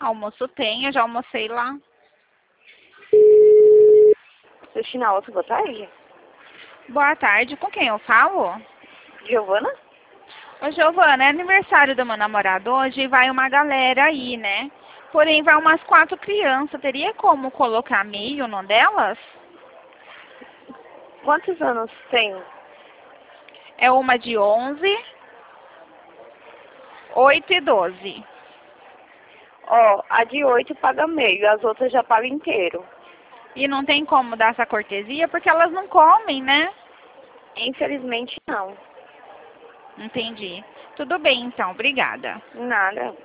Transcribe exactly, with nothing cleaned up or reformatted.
Almoço tem, eu já almocei lá. Cristina Alto, boa tarde. Boa tarde, com quem eu falo? Giovana? Ô, Giovana, é aniversário do meu namorado hoje e vai uma galera aí, né? Porém, vai umas quatro crianças. Teria como colocar meio numa delas? Quantos anos tem? É uma de onze, oito e doze. Ó, a de oito paga meio, as outras já pagam inteiro. E não tem como dar essa cortesia porque elas não comem, né? Infelizmente não. Entendi. Tudo bem, então. Obrigada. Nada.